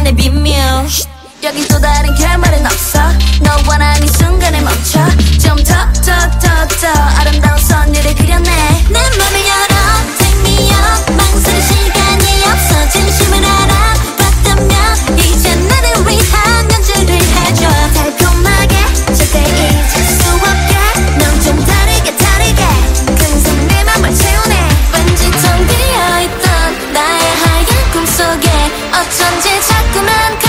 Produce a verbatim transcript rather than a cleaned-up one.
나만의 비밀. 여긴 또 다른 결말은 없어. 너와 난 이 순간에 멈춰. 좀 더 더 더 더 아름다운 선율을 그려내. 내 맘을 열어 take me up. 망설일 시간이 없어. 진심을 알아봤다면 이제 나를 위한 연주를 해줘. 달콤하게 절대 잊을 수 없게 넌 좀 다르게 다르게 항상 내 맘을 채우네. 왠지 텅 비어있던 나의 하얀 꿈속에 어쩐지 자꾸만